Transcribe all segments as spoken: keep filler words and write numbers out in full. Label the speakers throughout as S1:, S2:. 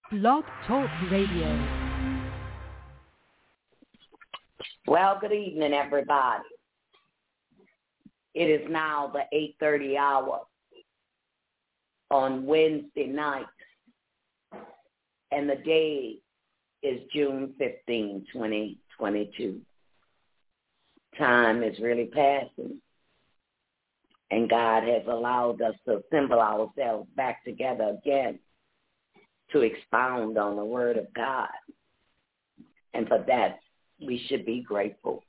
S1: Blog Talk Radio.
S2: Well, good evening, everybody. It is now the eight thirty hour on Wednesday night, and the day is June fifteenth, twenty twenty-two. Time is really passing, and God has allowed us to assemble ourselves back together again to expound on the Word of God. And for that, we should be grateful.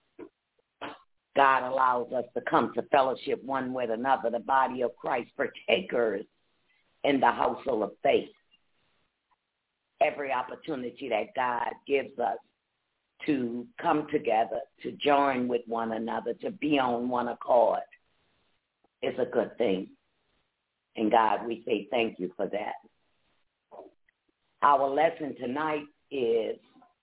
S2: God allows us to come to fellowship one with another, the body of Christ, partakers in the household of faith. Every opportunity that God gives us to come together, to join with one another, to be on one accord is a good thing. And God, we say thank you for that. Our lesson tonight is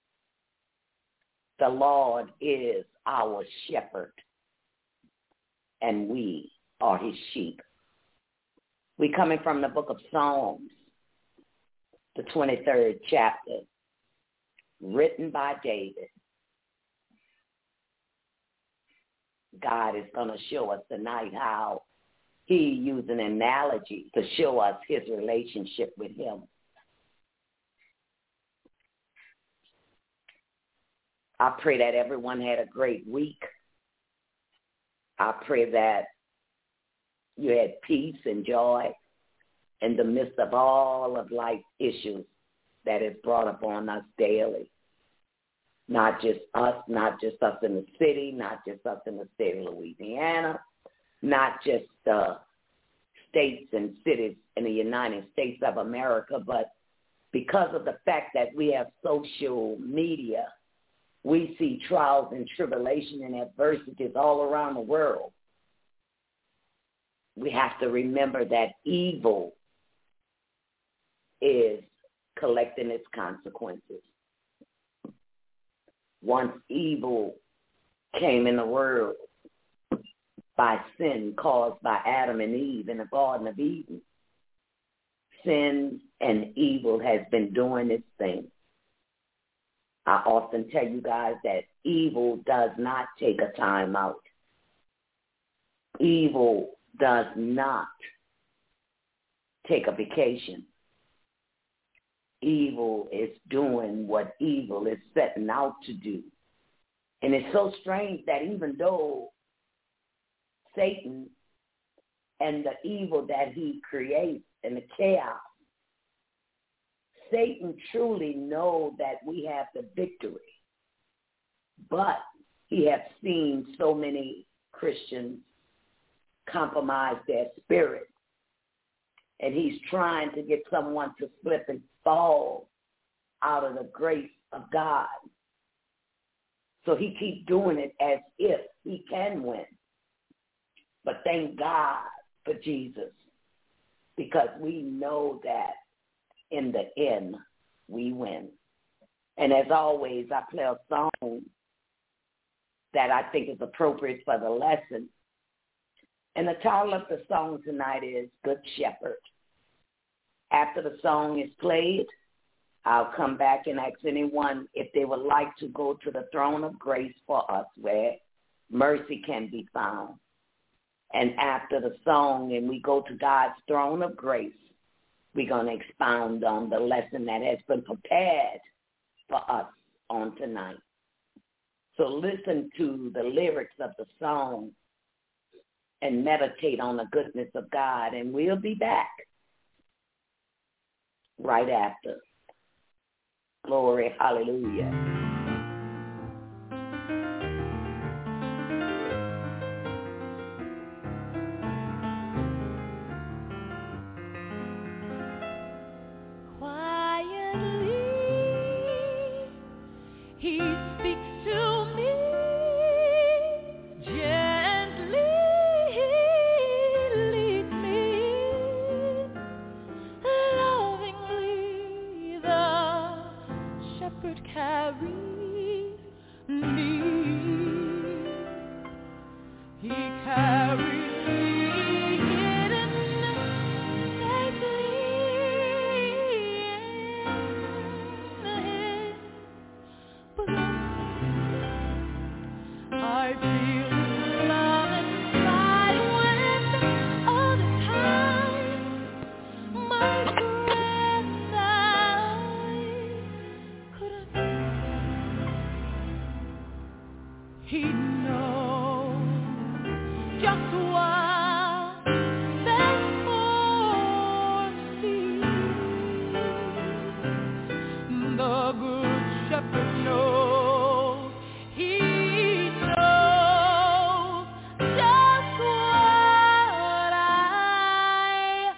S2: the Lord is our shepherd, and we are his sheep. We're coming from the book of Psalms, the twenty-third chapter, written by David. God is going to show us tonight how he used an analogy to show us his relationship with him. I pray that everyone had a great week. I pray that you had peace and joy in the midst of all of life's issues that is brought upon us daily. Not just us, not just us in the city, not just us in the state of Louisiana, not just the states and cities in the United States of America, but because of the fact that we have social media, we see trials and tribulation and adversities all around the world. We have to remember that evil is collecting its consequences. Once evil came in the world by sin caused by Adam and Eve in the Garden of Eden, sin and evil has been doing its thing. I often tell you guys that evil does not take a time out. Evil does not take a vacation. Evil is doing what evil is setting out to do. And it's so strange that even though Satan and the evil that he creates and the chaos, Satan truly knows that we have the victory. But he has seen so many Christians compromise their spirit. And he's trying to get someone to slip and fall out of the grace of God. So he keeps doing it as if he can win. But thank God for Jesus, because we know that in the end, we win. And as always, I play a song that I think is appropriate for the lesson. And the title of the song tonight is Good Shepherd. After the song is played, I'll come back and ask anyone if they would like to go to the throne of grace for us where mercy can be found. And after the song and we go to God's throne of grace, we're going to expound on the lesson that has been prepared for us on tonight. So listen to the lyrics of the song and meditate on the goodness of God, and we'll be back right after. Glory, hallelujah.
S3: Carries me hidden safely He knows just what's best for me. The good shepherd knows. He knows just what I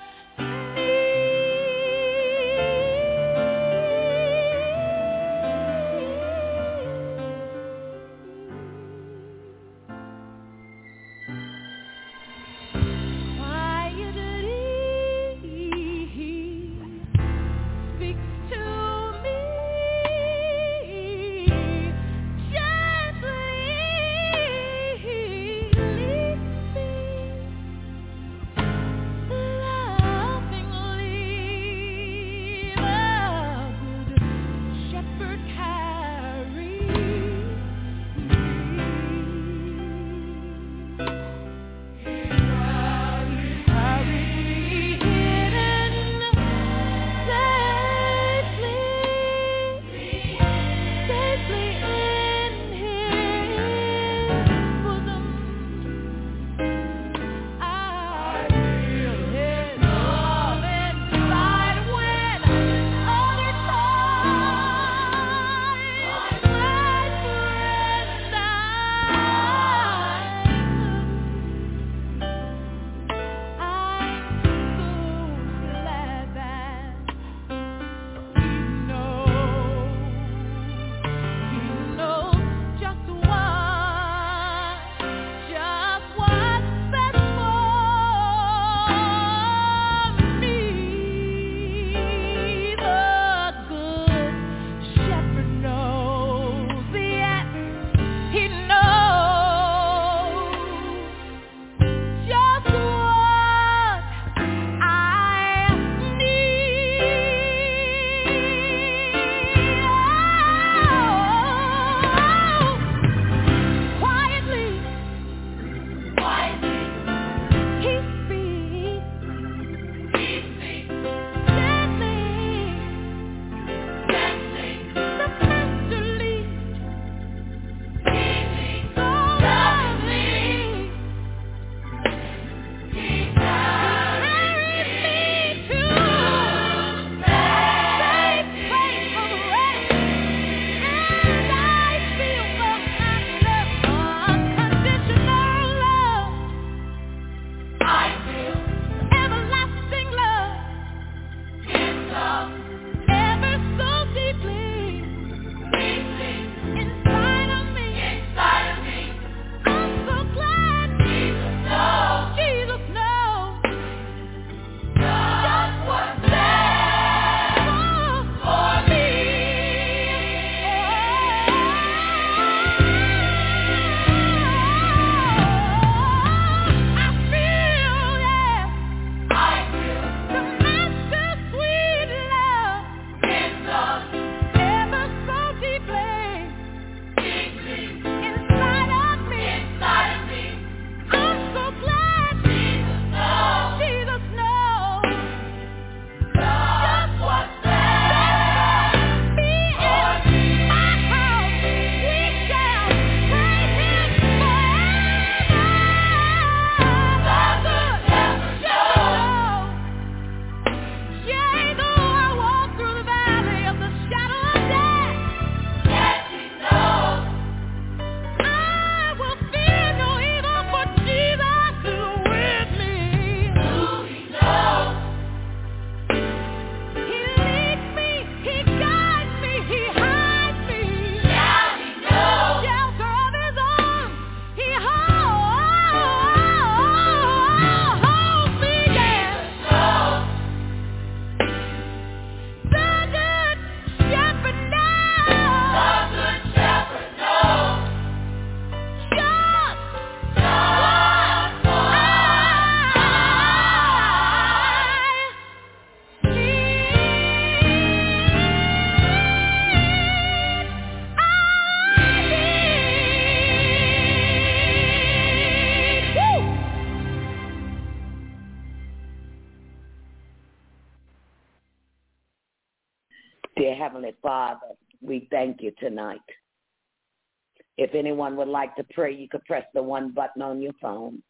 S2: Dear Heavenly Father, we thank you tonight. If anyone would like to pray, you could press the one button on your phone.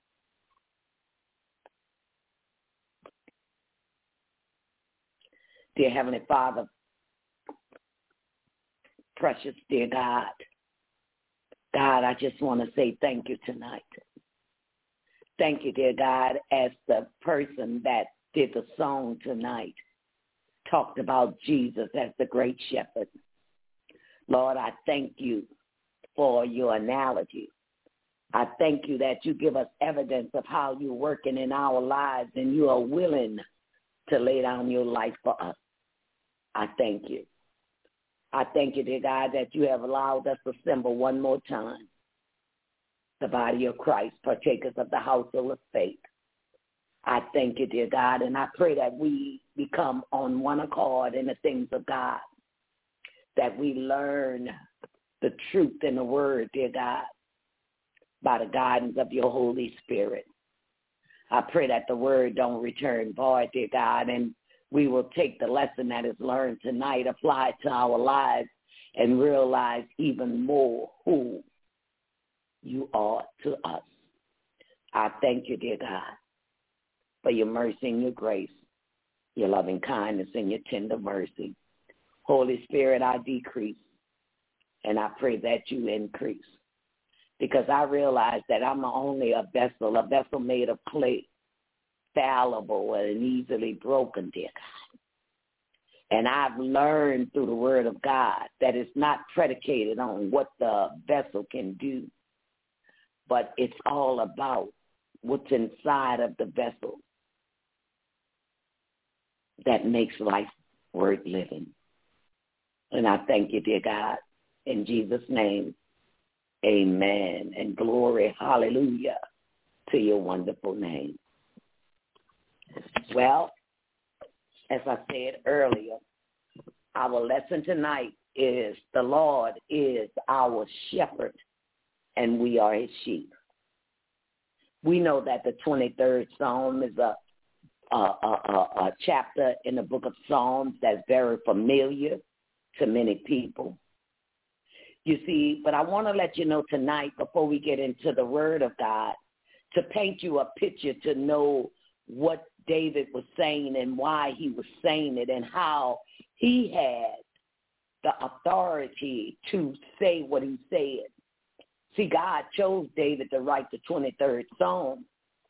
S2: Dear Heavenly Father, precious dear God, God, I just want to say thank you tonight. Thank you, dear God, as the person that did the song tonight talked about Jesus as the great shepherd. Lord, I thank you for your analogy. I thank you that you give us evidence of how you're working in our lives and you are willing to lay down your life for us. I thank you. I thank you, dear God, that you have allowed us to assemble one more time, the body of Christ, partakers of the household of faith. I thank you, dear God, and I pray that we become on one accord in the things of God, that we learn the truth in the word, dear God, by the guidance of your Holy Spirit. I pray that the word don't return void, dear God, and we will take the lesson that is learned tonight, apply it to our lives, and realize even more who you are to us. I thank you, dear God, for your mercy and your grace, your loving kindness and your tender mercy. Holy Spirit, I decrease, and I pray that you increase, because I realize that I'm only a vessel, a vessel made of clay, fallible and easily broken, dear God. And I've learned through the word of God that it's not predicated on what the vessel can do, but it's all about what's inside of the vessel that makes life worth living. And I thank you, dear God, in Jesus' name, amen, and glory, hallelujah, to your wonderful name. Well, as I said earlier, our lesson tonight is the Lord is our shepherd, and we are his sheep. We know that the twenty-third Psalm is a, a, a, a, a chapter in the book of Psalms that's very familiar to many people. You see, but I want to let you know tonight, before we get into the word of God, to paint you a picture to know what David was saying and why he was saying it and how he had the authority to say what he said. See, God chose David to write the twenty-third Psalm,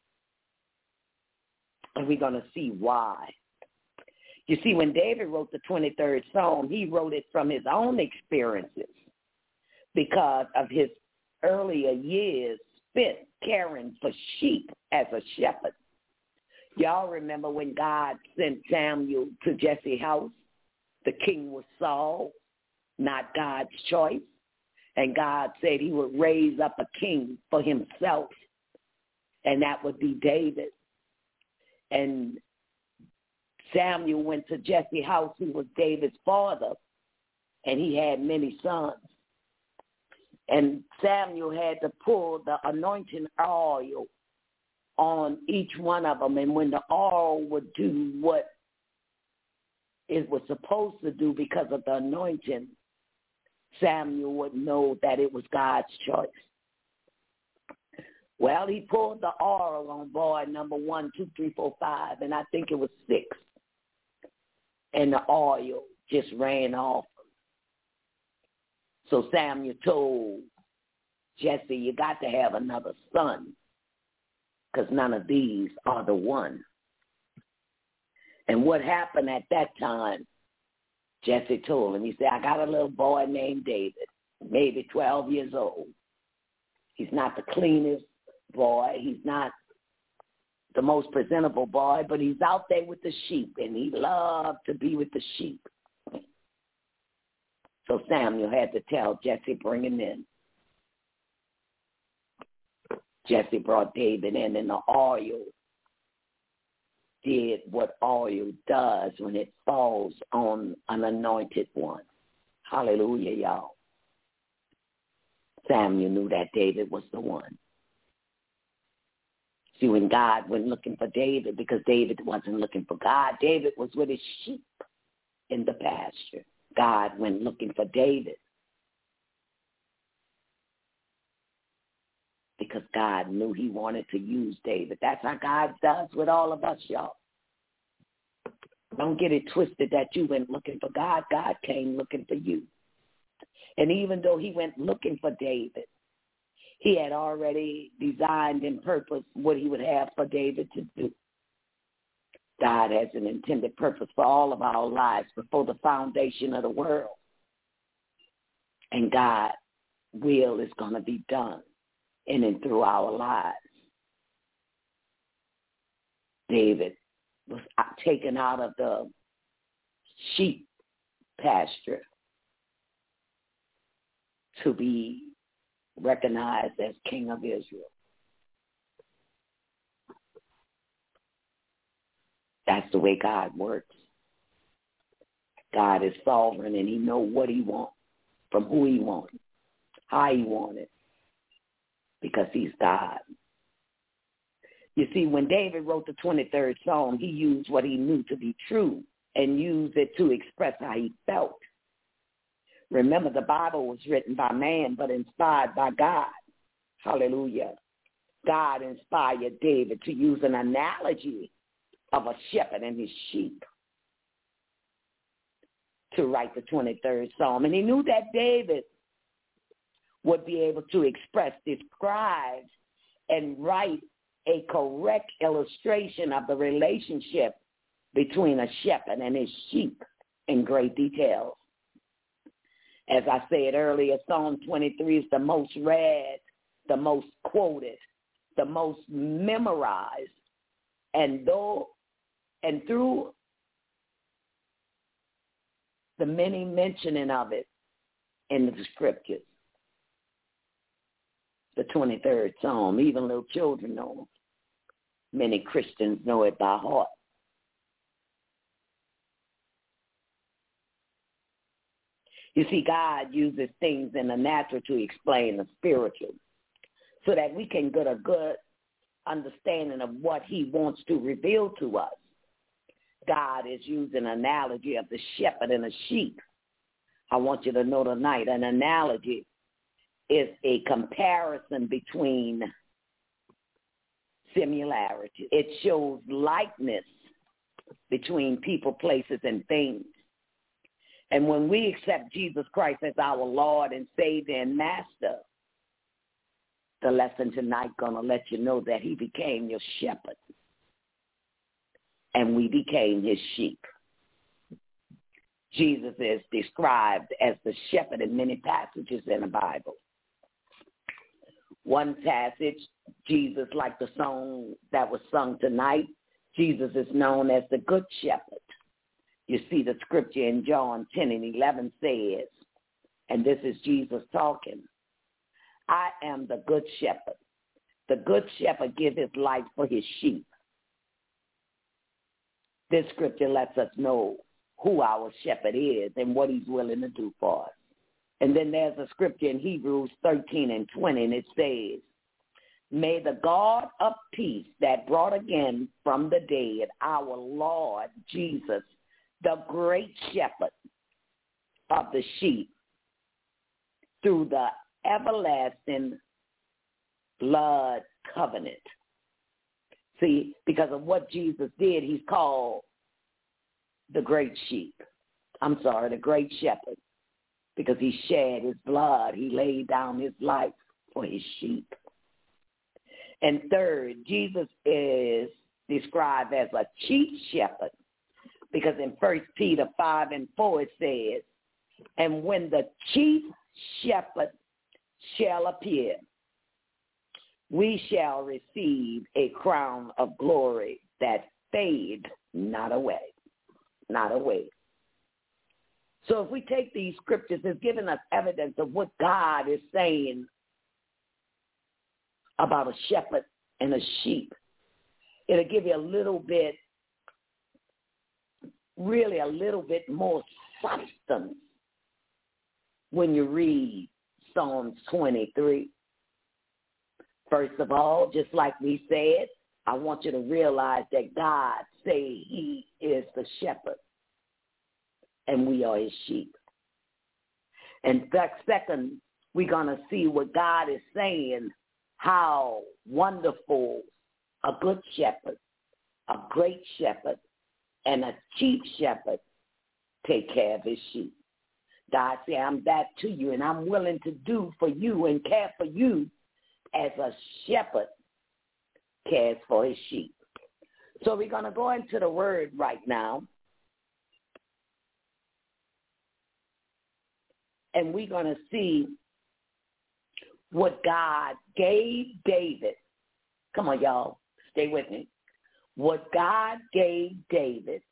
S2: and we're going to see why. You see, when David wrote the twenty-third Psalm, he wrote it from his own experiences because of his earlier years spent caring for sheep as a shepherd. Y'all remember when God sent Samuel to Jesse's house? The king was Saul, not God's choice. And God said he would raise up a king for himself, and that would be David. And Samuel went to Jesse's house, who was David's father, and he had many sons. And Samuel had to pull the anointing oil on each one of them. And when the oil would do what it was supposed to do because of the anointing, Samuel would know that it was God's choice. Well, he pulled the oil on boy number one, two, three, four, five, and I think it was six. And the oil just ran off. So Samuel told Jesse, you got to have another son, because none of these are the one. And what happened at that time, Jesse told him, he said, I got a little boy named David, maybe twelve years old. He's not the cleanest boy. He's not the most presentable boy, but he's out there with the sheep, and he loved to be with the sheep. So Samuel had to tell Jesse, bring him in. Jesse brought David in, and the oil did what oil does when it falls on an anointed one. Hallelujah, y'all. Samuel knew that David was the one. See, when God went looking for David, because David wasn't looking for God, David was with his sheep in the pasture. God went looking for David. because God knew he wanted to use David. That's how God does with all of us, y'all. Don't get it twisted that you went looking for God. God came looking for you. And even though he went looking for David, he had already designed and purposed what he would have for David to do. God has an intended purpose for all of our lives before the foundation of the world. And God's will is going to be done in and through our lives. David was taken out of the sheep pasture to be recognized as King of Israel. That's the way God works. God is sovereign, and he knows what he wants, from who he wants, how he wants it, because he's God. You see, when David wrote the twenty-third Psalm, he used what he knew to be true and used it to express how he felt. Remember, the Bible was written by man, but inspired by God. Hallelujah. God inspired David to use an analogy of a shepherd and his sheep to write the twenty-third Psalm. And he knew that David would be able to express, describe, and write a correct illustration of the relationship between a shepherd and his sheep in great detail. As I said earlier, Psalm twenty-three is the most read, the most quoted, the most memorized, and though and through the many mentioning of it in the scriptures, the twenty-third Psalm, even little children know it. Many Christians know it by heart. You see, God uses things in the natural to explain the spiritual so that we can get a good understanding of what he wants to reveal to us. God is using an analogy of the shepherd and the sheep. I want you to know tonight, an analogy is a comparison between similarities. It shows likeness between people, places, and things. And when we accept Jesus Christ as our Lord and Savior and Master, the lesson tonight going to let you know that he became your shepherd and we became his sheep. Jesus is described as the shepherd in many passages in the Bible. One passage, Jesus, like the song that was sung tonight, Jesus is known as the Good Shepherd. You see the scripture in John ten and eleven says, and this is Jesus talking, I am the good shepherd. The good shepherd gives his life for his sheep. This scripture lets us know who our shepherd is and what he's willing to do for us. And then there's a scripture in Hebrews thirteen and twenty, and it says, may the God of peace that brought again from the dead our Lord Jesus, the great shepherd of the sheep, through the everlasting blood covenant. See, because of what Jesus did, he's called the great sheep. I'm sorry, the great shepherd, because he shed his blood. He laid down his life for his sheep. And third, Jesus is described as a chief shepherd, because in First Peter five and four it says, and when the chief shepherd shall appear, we shall receive a crown of glory that fade not away, not away. So if we take these scriptures, it's giving us evidence of what God is saying about a shepherd and a sheep. It'll give you a little bit, really a little bit more substance when you read Psalms twenty-three. First of all, just like we said, I want you to realize that God say he is the shepherd and we are his sheep. And that second, we're going to see what God is saying how wonderful a good shepherd, a great shepherd, and a chief shepherd take care of his sheep. God said, I'm that to you, and I'm willing to do for you and care for you as a shepherd cares for his sheep. So we're going to go into the word right now. And we're going to see what God gave David. Come on, y'all. Stay with me. What God gave David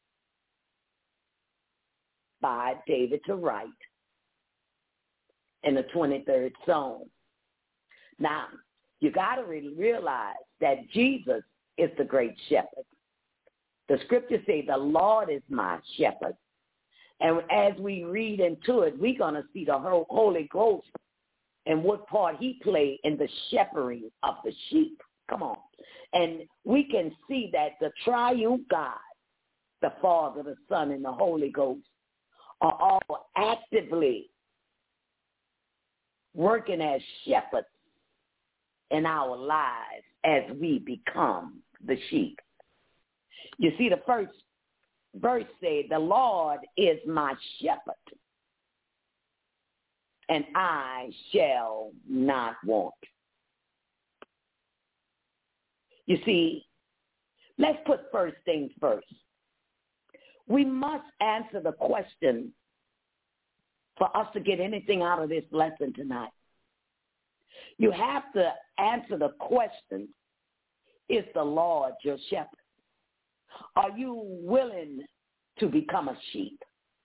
S2: by David to write in the twenty-third Psalm. Now, you got to really realize that Jesus is the great shepherd. The scriptures say, the Lord is my shepherd. And as we read into it, we're going to see the Holy Ghost and what part he played in the shepherding of the sheep. Come on. And we can see that the triune God, the Father, the Son, and the Holy Ghost are all actively working as shepherds in our lives as we become the sheep. You see, the first verse said, the Lord is my shepherd, and I shall not want. You see, let's put first things first. We must answer the question for us to get anything out of this lesson tonight. You have to answer the question, is the Lord your shepherd? Are you willing to become a sheep?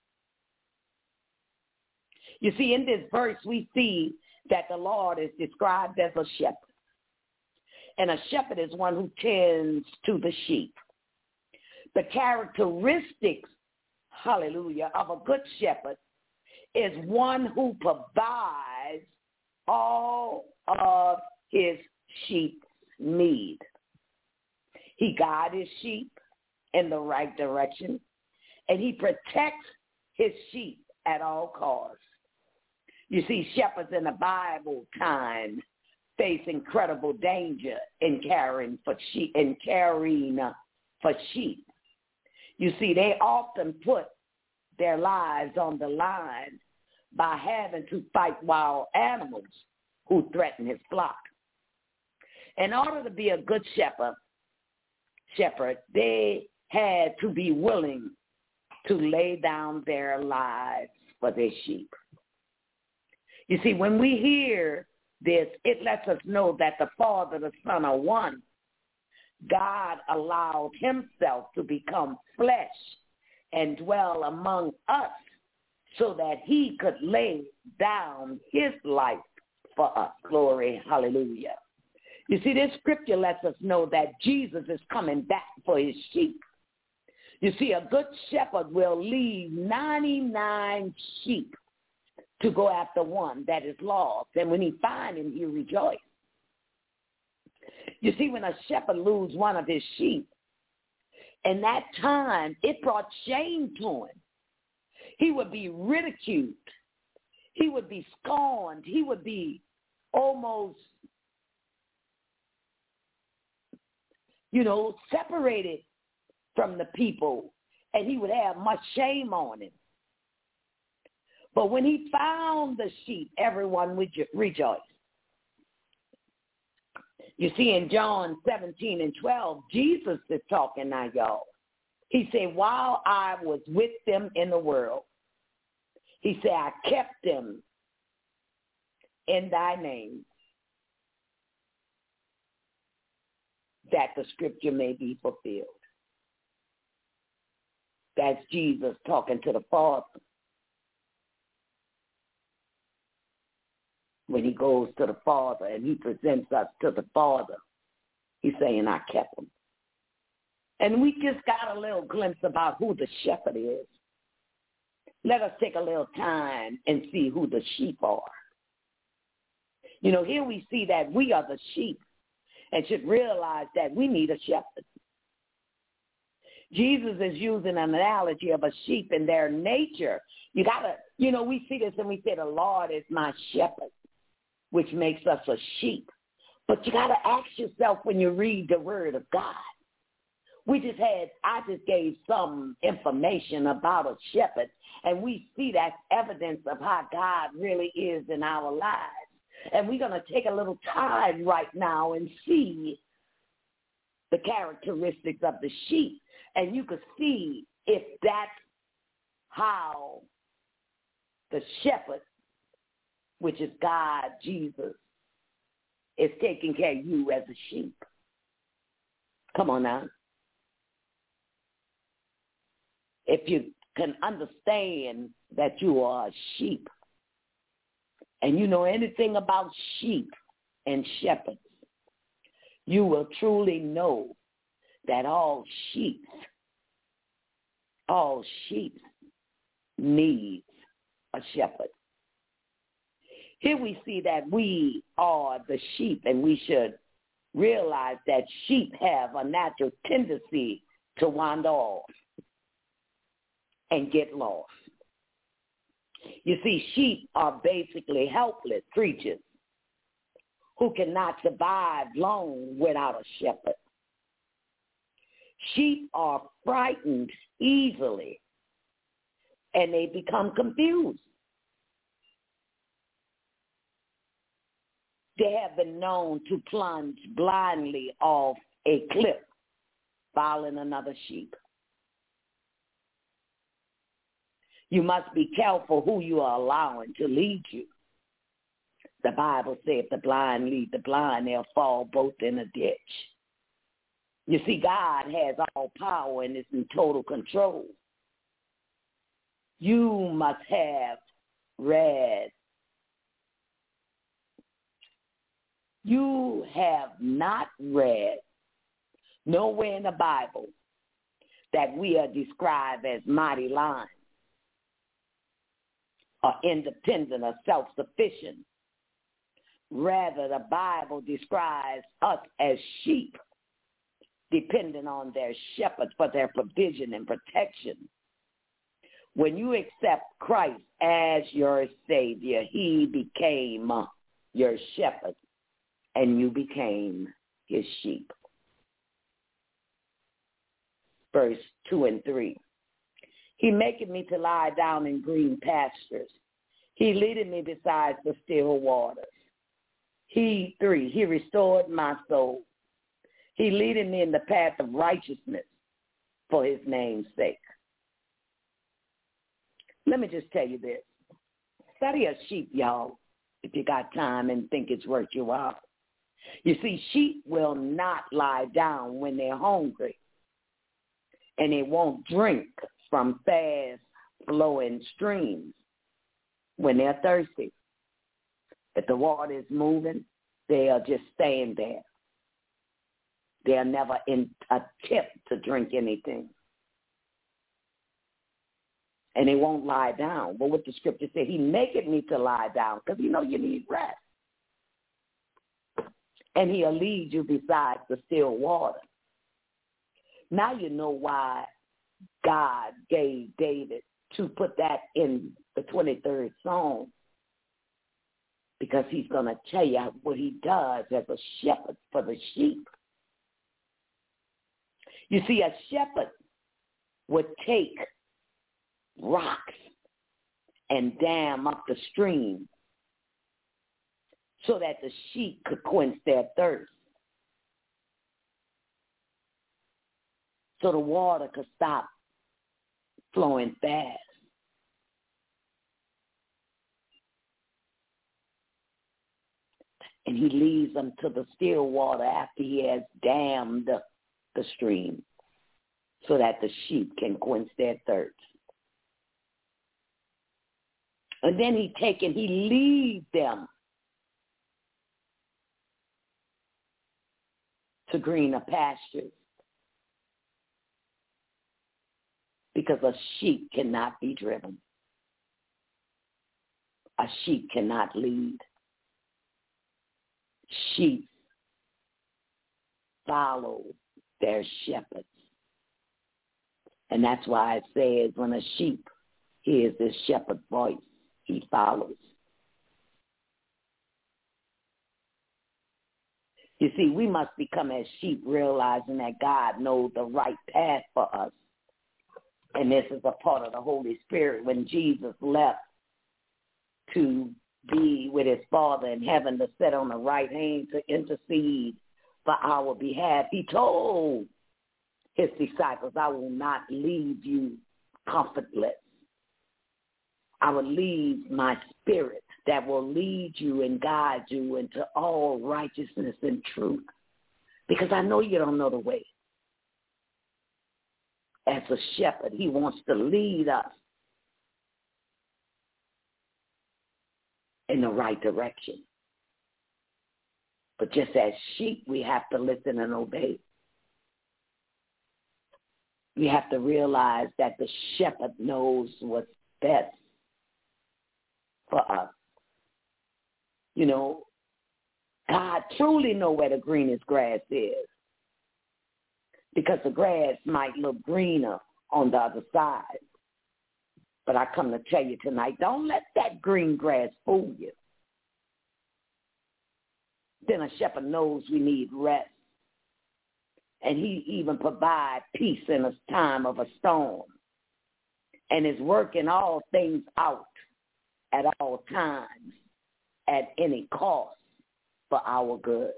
S2: You see, in this verse, we see that the Lord is described as a shepherd. And a shepherd is one who tends to the sheep. The characteristics, hallelujah, of a good shepherd is one who provides all of his sheep's need. He guides his sheep in the right direction, and he protects his sheep at all costs. You see, shepherds in the Bible time face incredible danger in caring for sheep, in caring for sheep. You see, they often put their lives on the line by having to fight wild animals who threaten his flock. In order to be a good shepherd, shepherd, they had to be willing to lay down their lives for their sheep. You see, when we hear this, it lets us know that the Father, the Son are one. God allowed himself to become flesh and dwell among us so that he could lay down his life for us. Glory, hallelujah. You see, this scripture lets us know that Jesus is coming back for his sheep. You see, a good shepherd will leave ninety-nine sheep to go after one that is lost. And when he finds him, he rejoices. You see, when a shepherd loses one of his sheep, in that time, it brought shame to him. He would be ridiculed. He would be scorned. He would be almost, you know, separated from the people, and he would have much shame on him. But when he found the sheep, everyone would rejoice. You see, in John seventeen and twelve, Jesus is talking now, y'all. He said, while I was with them in the world, he said, I kept them in thy name, that the scripture may be fulfilled. That's Jesus talking to the Father. When he goes to the Father and he presents us to the Father, he's saying, I kept them. And we just got a little glimpse about who the shepherd is. Let us take a little time and see who the sheep are. You know, here we see that we are the sheep and should realize that we need a shepherd. Jesus is using an analogy of a sheep in their nature. You got to, you know, we see this and we say the Lord is my shepherd, which makes us a sheep. But you got to ask yourself when you read the word of God. We just had, I just gave some information about a shepherd, and we see that evidence of how God really is in our lives. And we're going to take a little time right now and see the characteristics of the sheep. And you can see if that's how the shepherd, which is God, Jesus, is taking care of you as a sheep. Come on now. If you can understand that you are a sheep and you know anything about sheep and shepherds, you will truly know that all sheep, all sheep needs a shepherd. Here we see that we are the sheep, and we should realize that sheep have a natural tendency to wander off and get lost. You see, sheep are basically helpless creatures who cannot survive long without a shepherd. Sheep are frightened easily, and they become confused. They have been known to plunge blindly off a cliff, following another sheep. You must be careful who you are allowing to lead you. The Bible says if the blind lead the blind, they'll fall both in a ditch. You see, God has all power and is in total control. You must have read. You have not read nowhere in the Bible that we are described as mighty lions, or independent or self-sufficient. Rather, the Bible describes us as sheep, dependent on their shepherds for their provision and protection. When you accept Christ as your Savior, he became your shepherd, and you became his sheep. Verse two and three. He maketh me to lie down in green pastures. He leadeth me beside the still waters. He, three, he restored my soul. He leadeth me in the path of righteousness for his name's sake. Let me just tell you this. Study a sheep, y'all, if you got time and think it's worth your while. You see, sheep will not lie down when they're hungry, and they won't drink from fast-flowing streams when they're thirsty. If the water is moving, they'll just stand there. They'll never in, attempt to drink anything. And they won't lie down. But what the scripture said, he maketh me to lie down, because you know you need rest. And he'll lead you beside the still water. Now you know why God gave David to put that in the twenty-third Psalm, because he's going to tell you what he does as a shepherd for the sheep. You see, a shepherd would take rocks and dam up the stream so that the sheep could quench their thirst, so the water could stop flowing fast. And he leads them to the still water after he has dammed the, the stream so that the sheep can quench their thirst. And then he take and he leads them to greener pastures, because a sheep cannot be driven. A sheep cannot lead. Sheep follow their shepherds. And that's why it says when a sheep hears this shepherd's voice, he follows. You see, we must become as sheep, realizing that God knows the right path for us. And this is a part of the Holy Spirit. When Jesus left to be with his Father in heaven, to sit on the right hand to intercede for our behalf, he told his disciples, I will not leave you comfortless. I will leave my spirit that will lead you and guide you into all righteousness and truth, because I know you don't know the way. As a shepherd, he wants to lead us in the right direction. But just as sheep, we have to listen and obey. We have to realize that the shepherd knows what's best for us. You know, God truly knows where the greenest grass is, because the grass might look greener on the other side. But I come to tell you tonight, don't let that green grass fool you. Then a shepherd knows we need rest. And he even provides peace in a time of a storm, and is working all things out at all times, at any cost, for our good.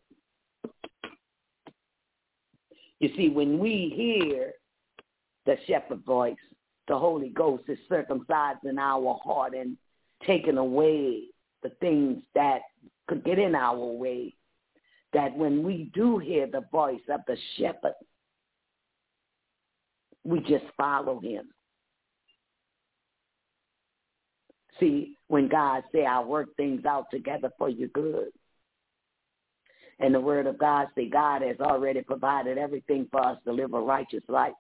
S2: You see, when we hear the shepherd voice, the Holy Ghost is circumcising our heart and taking away the things that could get in our way, that when we do hear the voice of the shepherd, we just follow him. See, when God say, I'll work things out together for your good, and the word of God say God has already provided everything for us to live a righteous life.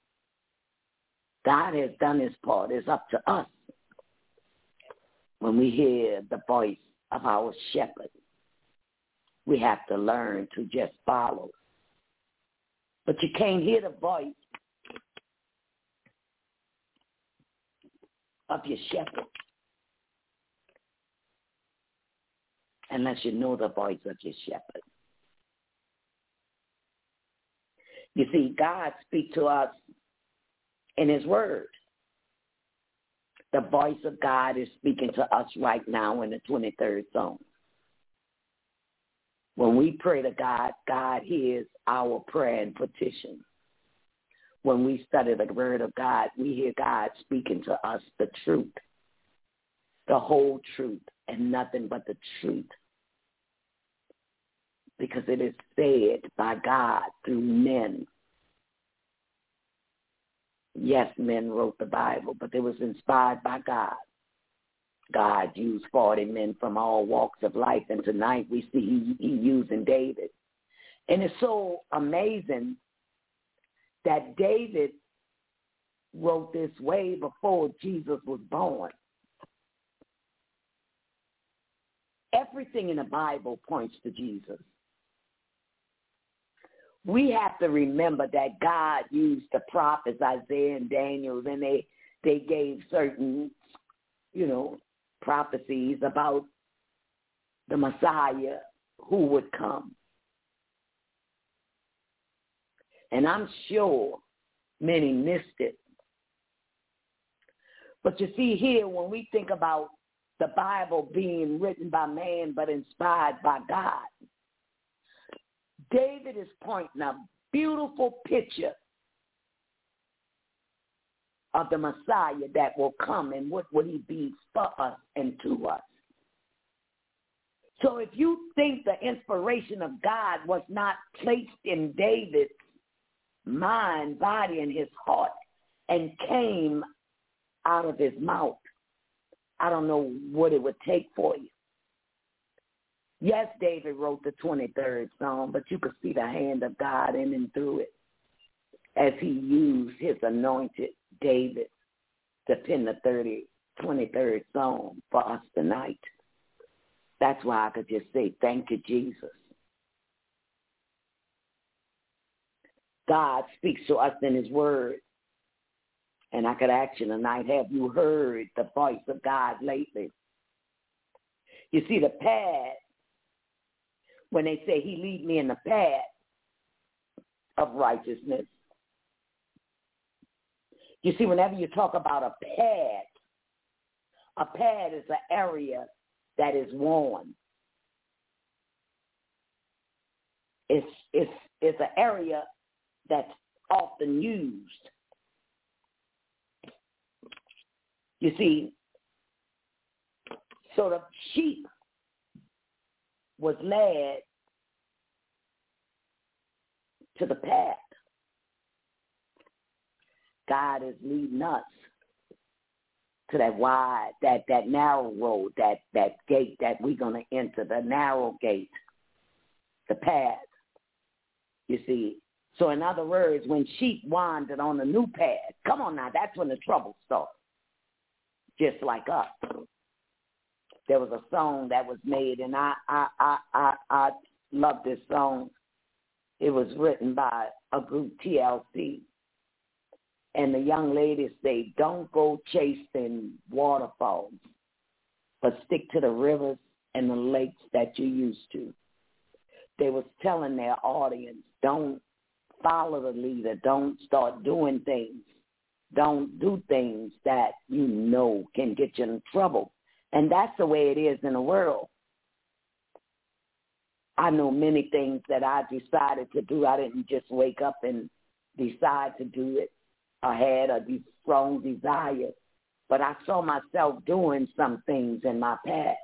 S2: God has done his part. It's up to us when we hear the voice of our shepherd. We have to learn to just follow. But you can't hear the voice of your shepherd unless you know the voice of your shepherd. You see, God speaks to us in his word. The voice of God is speaking to us right now in the twenty-third Psalm. When we pray to God, God hears our prayer and petition. When we study the word of God, we hear God speaking to us the truth, the whole truth, and nothing but the truth. Because it is said by God through men. Yes, men wrote the Bible, but it was inspired by God. God used forty men from all walks of life, and tonight we see he, he using David. And it's so amazing that David wrote this way before Jesus was born. Everything in the Bible points to Jesus. We have to remember that God used the prophets, Isaiah and Daniel, and they, they gave certain, you know, prophecies about the Messiah who would come. And I'm sure many missed it. But you see here, when we think about the Bible being written by man but inspired by God, David is pointing a beautiful picture of the Messiah that will come, and what would he be for us and to us. So if you think the inspiration of God was not placed in David's mind, body, and his heart and came out of his mouth, I don't know what it would take for you. Yes, David wrote the twenty-third Psalm, but you could see the hand of God in and through it as he used his anointed David to pen the twenty-third Psalm for us tonight. That's why I could just say, thank you, Jesus. God speaks to us in his word. And I could ask you tonight, have you heard the voice of God lately? You see, the path when they say he lead me in the path of righteousness. You see, whenever you talk about a path, a path is an area that is worn. It's, it's, it's an area that's often used. You see, so the sheep was led to the path. God is leading us to that wide, that, that narrow road, that, that gate that we're going to enter, the narrow gate, the path, you see. So in other words, when sheep wandered on a new path, come on now, that's when the trouble starts, just like us. There was a song that was made, and I, I, I, I, I love this song. It was written by a group, T L C. And the young ladies say, don't go chasing waterfalls, but stick to the rivers and the lakes that you used to. They was telling their audience, don't follow the leader. Don't start doing things. Don't do things that you know can get you in trouble. And that's the way it is in the world. I know many things that I decided to do. I didn't just wake up and decide to do it. I had a strong desire, but I saw myself doing some things in my past.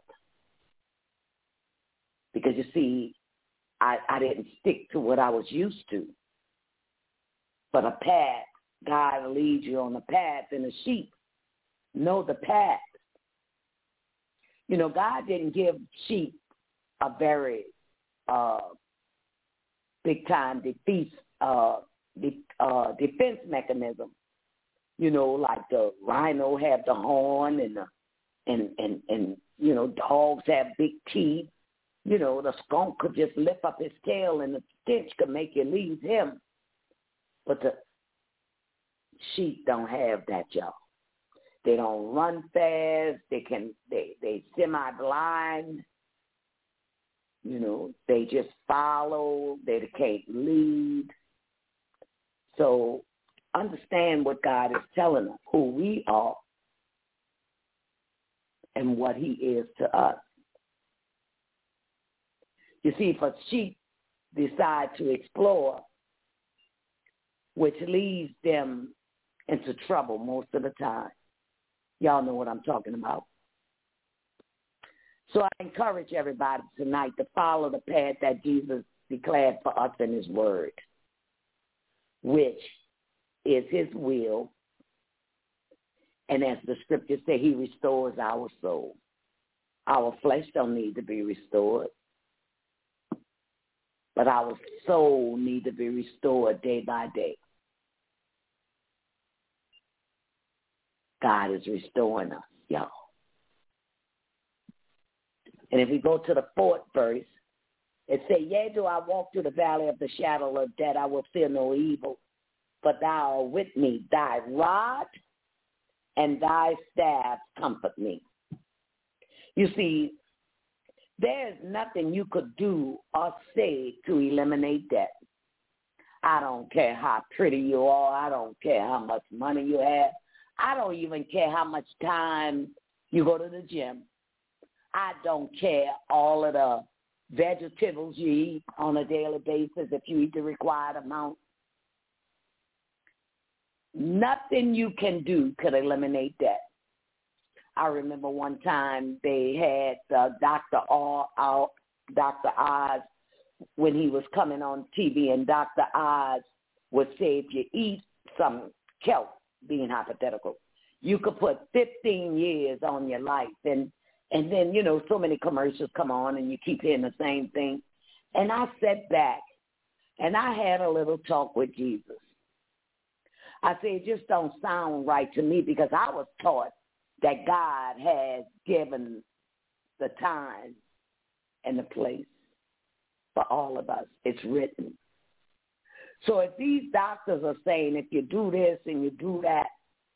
S2: Because you see, I, I didn't stick to what I was used to. But a path, God will lead you on the path, and the sheep know the path. You know, God didn't give sheep a very uh, big-time defense, uh, de- uh, defense mechanism. You know, like the rhino have the horn, and the, and and and you know, dogs have big teeth. You know, the skunk could just lift up his tail, and the stench could make you leave him. But the sheep don't have that, y'all. They don't run fast. They can. They they semi-blind. You know, they just follow. They can't lead. So understand what God is telling us, who we are, and what He is to us. You see, if a sheep decide to explore, which leads them into trouble most of the time. Y'all know what I'm talking about. So I encourage everybody tonight to follow the path that Jesus declared for us in His Word, which is His will. And as the scriptures say, He restores our soul. Our flesh don't need to be restored, but our soul need to be restored day by day. God is restoring us, y'all. And if we go to the fourth verse, it says, yea, do I walk through the valley of the shadow of death, I will fear no evil, for thou art with me. Thy rod and thy staff comfort me. You see, there's nothing you could do or say to eliminate death. I don't care how pretty you are. I don't care how much money you have. I don't even care how much time you go to the gym. I don't care all of the vegetables you eat on a daily basis if you eat the required amount. Nothing you can do could eliminate death. I remember one time they had uh, Doctor R, uh, Doctor Oz, when he was coming on T V, and Doctor Oz would say if you eat some kelp, being hypothetical, you could put fifteen years on your life. And and then, you know, so many commercials come on and you keep hearing the same thing. And I sat back and I had a little talk with Jesus. I said, it just don't sound right to me, because I was taught that God has given the time and the place for all of us. It's written. So if these doctors are saying if you do this and you do that,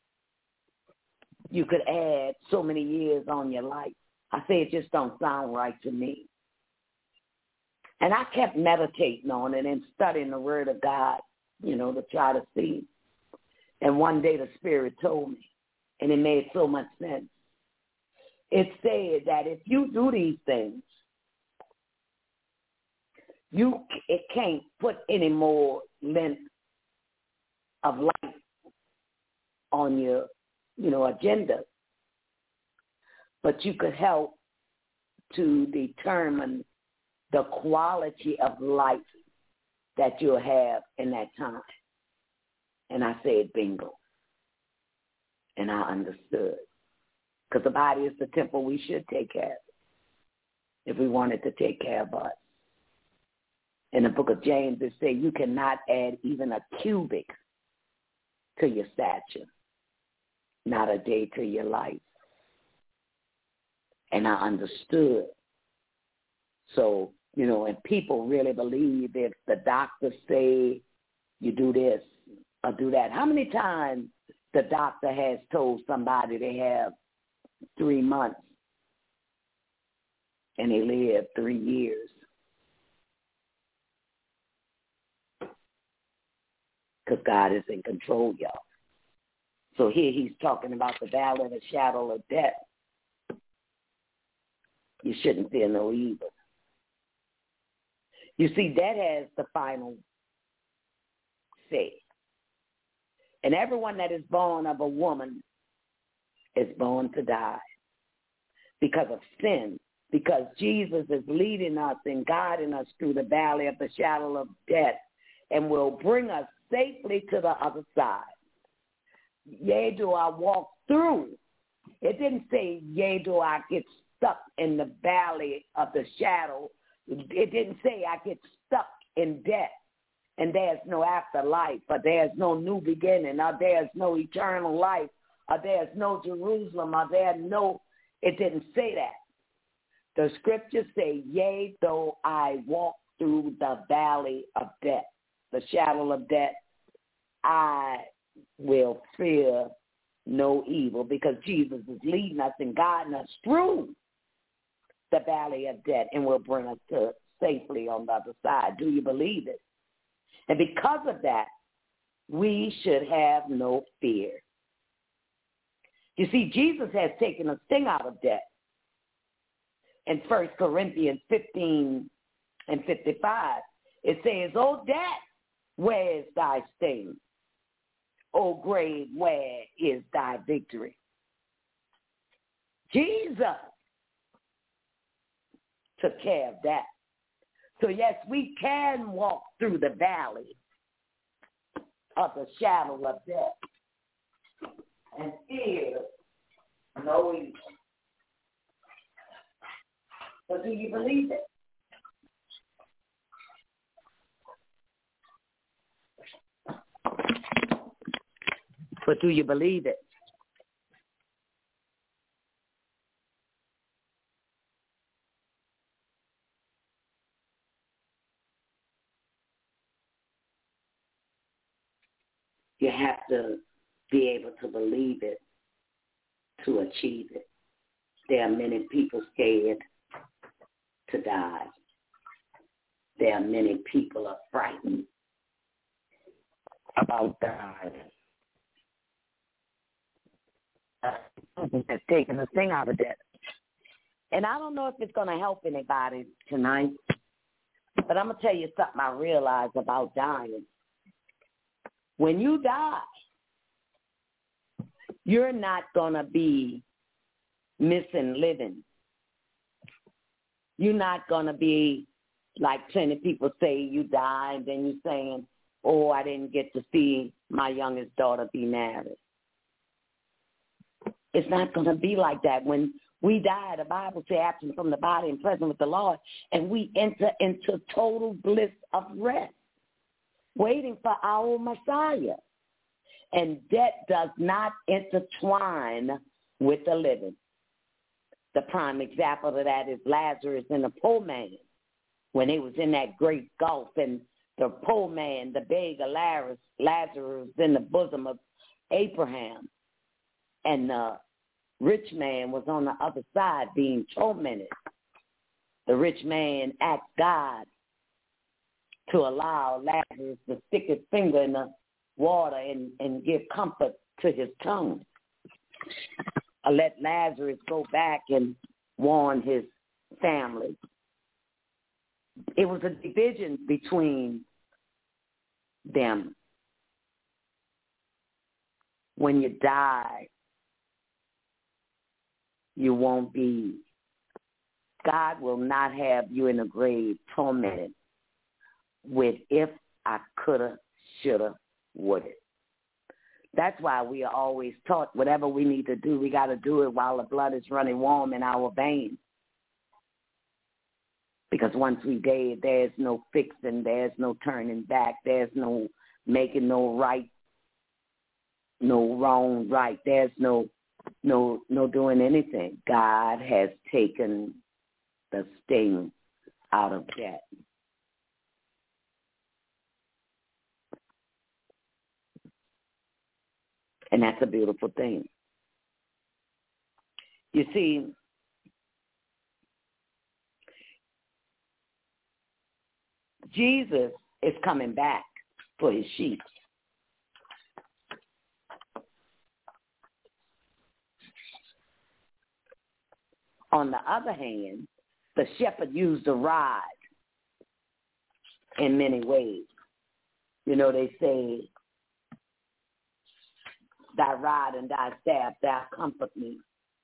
S2: you could add so many years on your life, I say it just don't sound right to me. And I kept meditating on it and studying the Word of God, you know, to try to see. And one day the Spirit told me, and it made so much sense. It said that if you do these things, you it can't put any more length of life on your, you know, agenda. But you could help to determine the quality of life that you'll have in that time. And I said, bingo. And I understood. Because the body is the temple we should take care of if we wanted to take care of us. In the book of James, it says you cannot add even a cubic to your stature, not a day to your life. And I understood. So, you know, and people really believe if the doctors say you do this or do that. How many times the doctor has told somebody they have three months and they live three years? Because God is in control, y'all. So here he's talking about the valley of the shadow of death. You shouldn't fear no evil. You see, that has the final say. And everyone that is born of a woman is born to die because of sin, because Jesus is leading us and guiding us through the valley of the shadow of death and will bring us safely to the other side. Yea, do I walk through. It didn't say, yea, do I get stuck in the valley of the shadow. It didn't say I get stuck in death and there's no afterlife, or there's no new beginning, or there's no eternal life, or there's no Jerusalem, or there's no, it didn't say that. The scriptures say, yea, though I walk through the valley of death, the shadow of death, I will fear no evil, because Jesus is leading us and guiding us through the valley of death and will bring us to safely on the other side. Do you believe it? And because of that, we should have no fear. You see, Jesus has taken a sting out of death. In First Corinthians fifteen and fifty-five, it says, O death, where is thy sting? O grave, where is thy victory? Jesus took care of that. So yes, we can walk through the valley of the shadow of death and fear no evil. But do you believe it? But do you believe it? You have to be able to believe it to achieve it. There are many people scared to die. There are many people are frightened about dying. Has taken the thing out of that. And I don't know if it's going to help anybody tonight, but I'm going to tell you something I realized about dying. When you die, you're not going to be missing living. You're not going to be like plenty of people say you die and then you're saying, oh, I didn't get to see my youngest daughter be married. It's not going to be like that. When we die, the Bible says absent from the body and present with the Lord, and we enter into total bliss of rest, waiting for our Messiah. And death does not intertwine with the living. The prime example of that is Lazarus and the poor man. When they was in that great gulf, and the poor man, the beggar Lazarus, Lazarus in the bosom of Abraham, and the rich man was on the other side being tormented. The rich man asked God to allow Lazarus to stick his finger in the water and, and give comfort to his tongue. Or let Lazarus go back and warn his family. It was a division between them. When you die, you won't be, God will not have you in the grave tormented with if I coulda, shoulda, woulda. That's why we are always taught whatever we need to do, we got to do it while the blood is running warm in our veins. Because once we dead, there's no fixing, there's no turning back, there's no making no right, no wrong right. There's no no no doing anything. God has taken the sting out of that. And that's a beautiful thing. You see, Jesus is coming back for his sheep. On the other hand, the shepherd used a rod in many ways. You know, they say, thy rod and thy staff, thou comfort me.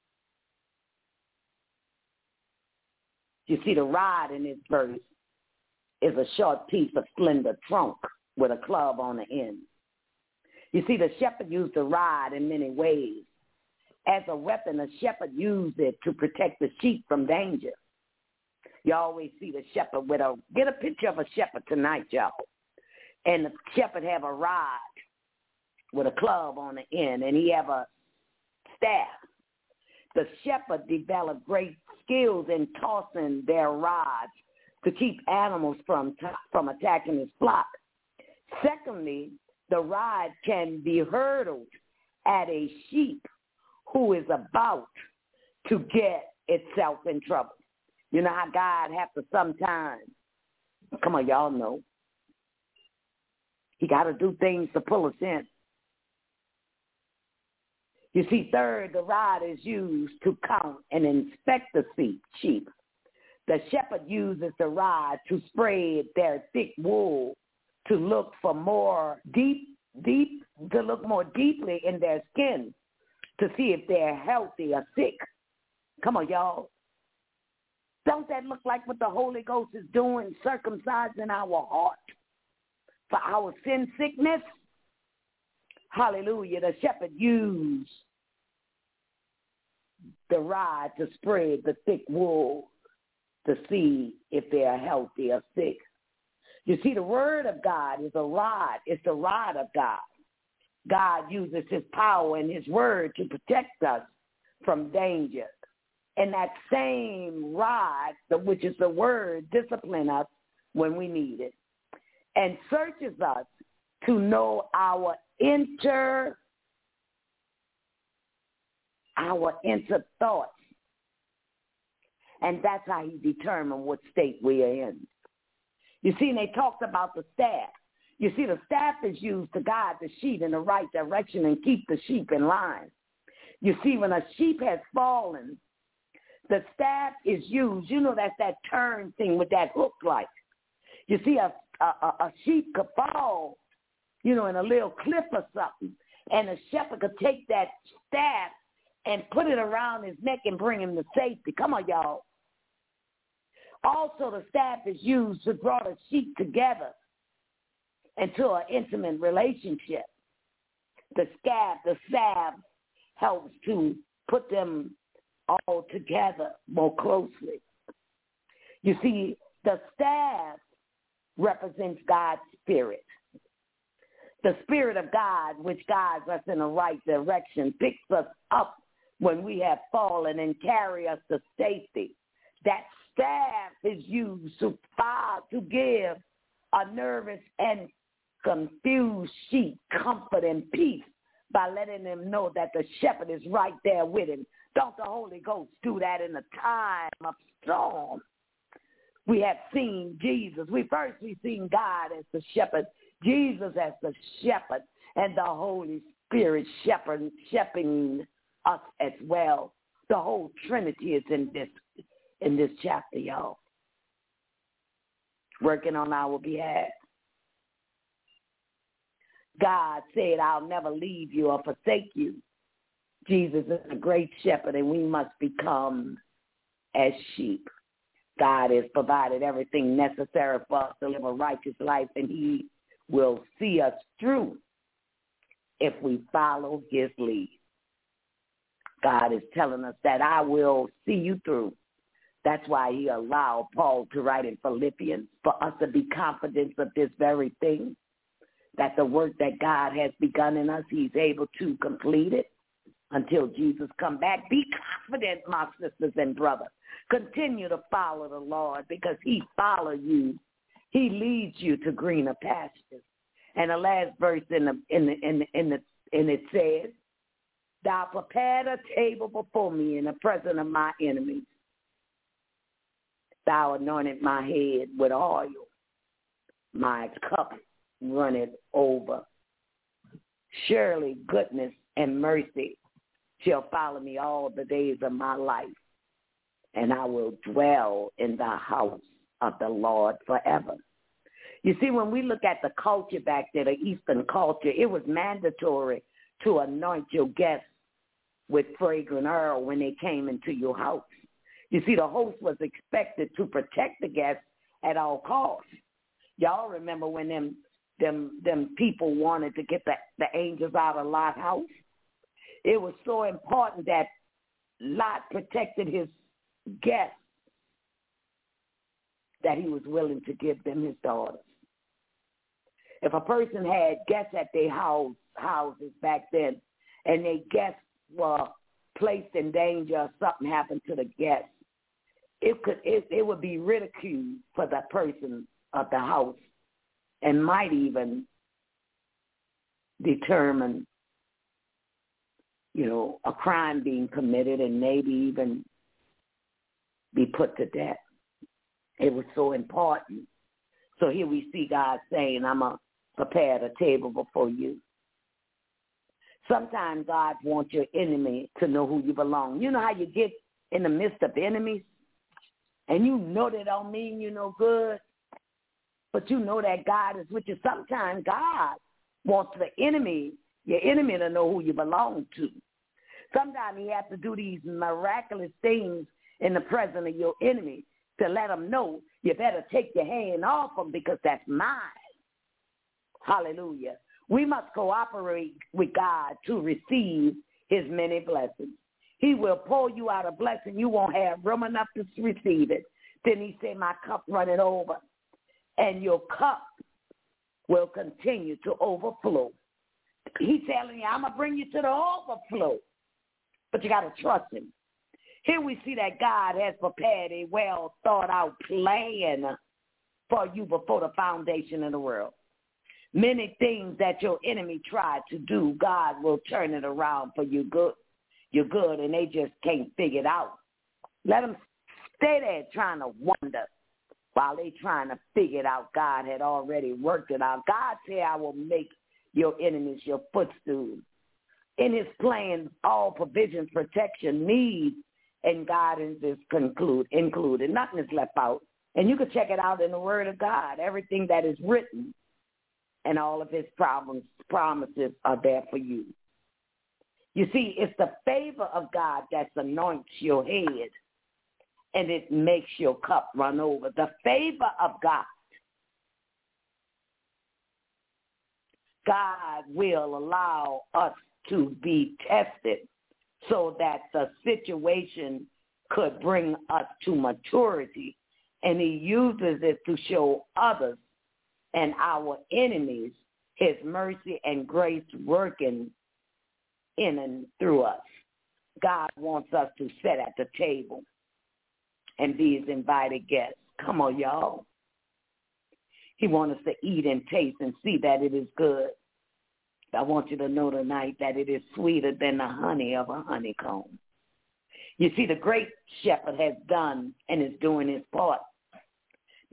S2: You see, the rod in this verse is a short piece of slender trunk with a club on the end. You see, the shepherd used the rod in many ways. As a weapon, the shepherd used it to protect the sheep from danger. You always see the shepherd with a, get a picture of a shepherd tonight, y'all. And the shepherd have a rod with a club on the end, and he have a staff. The shepherd developed great skills in tossing their rods to keep animals from from attacking his flock. Secondly, the rod can be hurled at a sheep who is about to get itself in trouble. You know how God has to sometimes, come on, y'all know, he got to do things to pull us in. You see, third, the rod is used to count and inspect the sheep. The shepherd uses the rod to spread their thick wool to look for more deep, deep, to look more deeply in their skin to see if they're healthy or sick. Come on, y'all. Don't that look like what the Holy Ghost is doing, circumcising our heart for our sin sickness? Hallelujah. The shepherd used the rod to spread the thick wool to see if they are healthy or sick. You see, the word of God is a rod. It's the rod of God. God uses his power and his word to protect us from danger. And that same rod, which is the word, discipline us when we need it and searches us to know our inner, our inner thoughts. And that's how he determined what state we are in. You see, and they talked about the staff. You see, the staff is used to guide the sheep in the right direction and keep the sheep in line. You see, when a sheep has fallen, the staff is used. You know, that's that turn thing with that hook like. You see, a, a, a sheep could fall, you know, in a little cliff or something, and the shepherd could take that staff and put it around his neck and bring him to safety. Come on, y'all. Also, the staff is used to draw the sheep together into an intimate relationship. The scab, the salve helps to put them all together more closely. You see, the staff represents God's spirit. The spirit of God, which guides us in the right direction, picks us up when we have fallen and carry us to safety. That staff is used to, to give a nervous and confused sheep comfort and peace by letting them know that the shepherd is right there with him. Don't the Holy Ghost do that in a time of storm? We have seen Jesus. We first we've seen God as the shepherd, Jesus as the shepherd, and the Holy Spirit shepherd, shepherding us as well. The whole Trinity is in this in this chapter, y'all. Working on our behalf. God said, I'll never leave you or forsake you. Jesus is a great shepherd, and we must become as sheep. God has provided everything necessary for us to live a righteous life, and he will see us through if we follow his lead. God is telling us that I will see you through. That's why he allowed Paul to write in Philippians, for us to be confident of this very thing, that the work that God has begun in us, he's able to complete it until Jesus come back. Be confident, my sisters and brothers. Continue to follow the Lord, because he follows you. He leads you to greener pastures. And the last verse in the in the in the, in the and it says, "Thou prepared a table before me in the presence of my enemies. Thou anointed my head with oil. My cup runneth over. Surely goodness and mercy shall follow me all the days of my life, and I will dwell in the house of the Lord forever." You see, when we look at the culture back there, the Eastern culture, it was mandatory to anoint your guests with fragrant oil when they came into your house. You see, the host was expected to protect the guests at all costs. Y'all remember when them them them people wanted to get the, the angels out of Lot's house? It was so important that Lot protected his guests that he was willing to give them his daughters. If a person had guests at their house, houses back then, and their guests were placed in danger or something happened to the guests, it could it, it would be ridiculed for the person of the house, and might even determine, you know, a crime being committed, and maybe even be put to death. It was so important. So here we see God saying, I'm going to prepare a table before you. Sometimes God wants your enemy to know who you belong. You know how you get in the midst of enemies, and you know they don't mean you no good, but you know that God is with you. Sometimes God wants the enemy, your enemy, to know who you belong to. Sometimes he has to do these miraculous things in the presence of your enemy to let them know you better take your hand off them, because that's mine. Hallelujah. We must cooperate with God to receive his many blessings. He will pour you out a blessing. You won't have room enough to receive it. Then he said, my cup runneth over. And your cup will continue to overflow. He's telling you, I'm going to bring you to the overflow. But you got to trust him. Here we see that God has prepared a well thought out plan for you before the foundation of the world. Many things that your enemy tried to do, God will turn it around for you good. You're good, and they just can't figure it out. Let them stay there trying to wonder while they trying to figure it out. God had already worked it out. God said, I will make your enemies your footstool. In his plan, all provisions, protection, needs, and guidance is conclude, included. Nothing is left out. And you can check it out in the Word of God. Everything that is written and all of his problems, promises are there for you. You see, it's the favor of God that anoints your head, and it makes your cup run over. The favor of God. God will allow us to be tested so that the situation could bring us to maturity, and he uses it to show others and our enemies his mercy and grace working in and through us. God wants us to sit at the table and be his invited guests. Come on, y'all. He wants us to eat and taste and see that it is good. I want you to know tonight that it is sweeter than the honey of a honeycomb. You see, the great shepherd has done and is doing his part.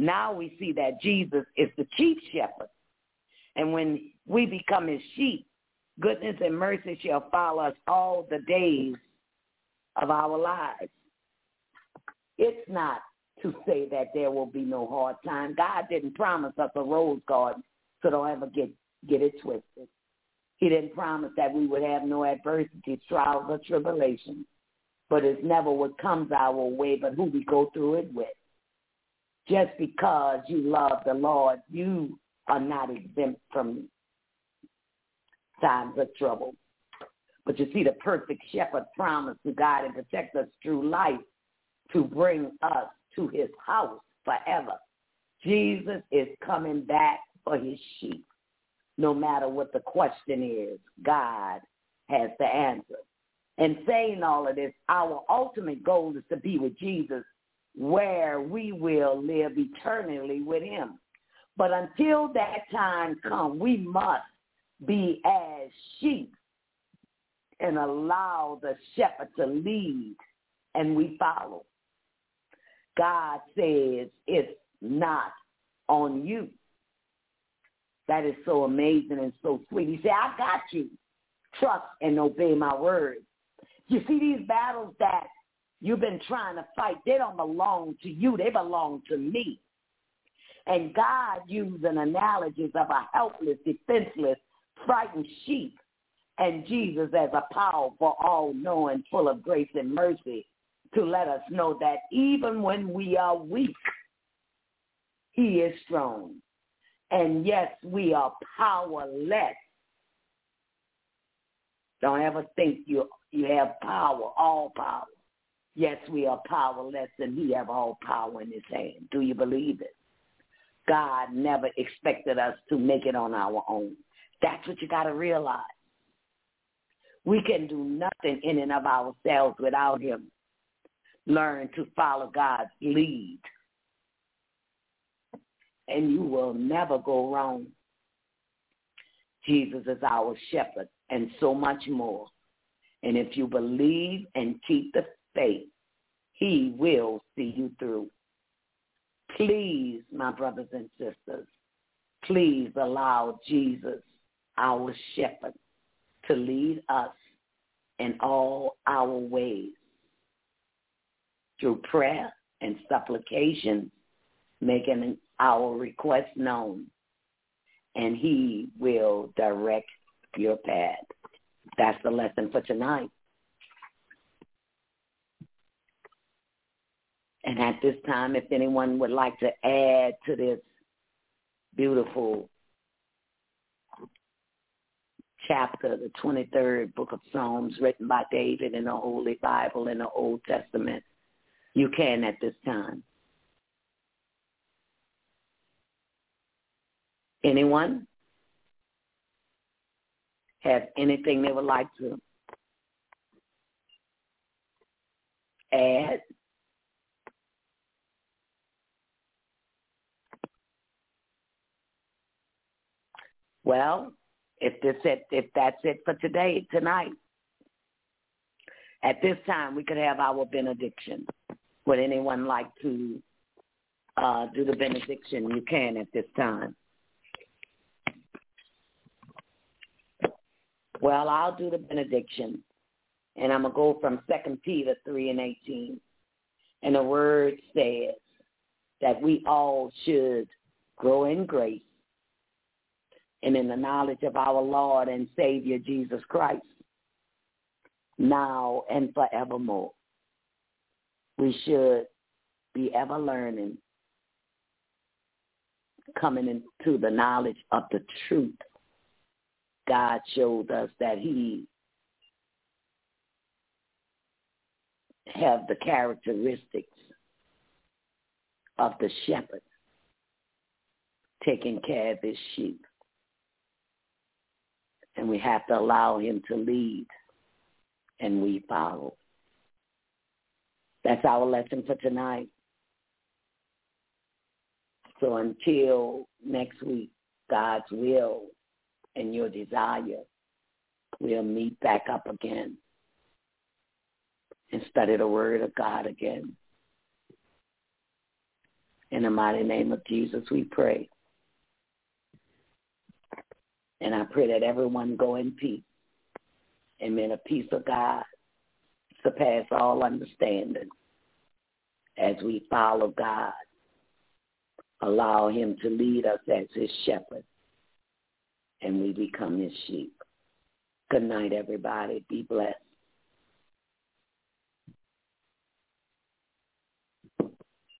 S2: Now we see that Jesus is the chief shepherd. And when we become his sheep, goodness and mercy shall follow us all the days of our lives. It's not to say that there will be no hard time. God didn't promise us a rose garden, so don't ever get, get it twisted. He didn't promise that we would have no adversity, trials, or tribulations. But it's never what comes our way, but who we go through it with. Just because you love the Lord, you are not exempt from times of trouble. But you see, the perfect shepherd promised to guide and protect us through life to bring us to his house forever. Jesus is coming back for his sheep. No matter what the question is, God has the answer. And saying all of this, our ultimate goal is to be with Jesus, where we will live eternally with him. But until that time comes, we must be as sheep and allow the shepherd to lead, and we follow. God says it's not on you. That is so amazing and so sweet. He said, I got you. Trust and obey my word. You see, these battles that you've been trying to fight, they don't belong to you. They belong to me. And God used an analogy of a helpless, defenseless, frightened sheep and Jesus as a powerful, all-knowing, full of grace and mercy to let us know that even when we are weak, he is strong. And yes, we are powerless. Don't ever think you you have power, all power. Yes, we are powerless, and he have all power in his hand. Do you believe it? God never expected us to make it on our own. That's what you got to realize. We can do nothing in and of ourselves without him. Learn to follow God's lead, and you will never go wrong. Jesus is our shepherd and so much more. And if you believe and keep the faith, he will see you through. Please, my brothers and sisters, please allow Jesus, our shepherd, to lead us in all our ways through prayer and supplication, making our requests known, and he will direct your path. That's the lesson for tonight. And at this time, if anyone would like to add to this beautiful chapter, the twenty-third book of Psalms, written by David in the Holy Bible in the Old Testament, you can at this time. Anyone have anything they would like to add? Well, if this it, if that's it for today, tonight, at this time we could have our benediction. Would anyone like to uh, do the benediction? You can at this time. Well, I'll do the benediction, and I'm going to go from Second Peter three and eighteen. And the word says that we all should grow in grace and in the knowledge of our Lord and Savior Jesus Christ, now and forevermore. We should be ever learning, coming into the knowledge of the truth. God showed us that he have the characteristics of the shepherd taking care of his sheep. And we have to allow him to lead, and we follow. That's our lesson for tonight. So until next week, God's will and your desire, we'll meet back up again and study the word of God again. In the mighty name of Jesus, we pray. And I pray that everyone go in peace. And may the peace of God surpass all understanding as we follow God. Allow him to lead us as his shepherd, and we become his sheep. Good night, everybody. Be blessed.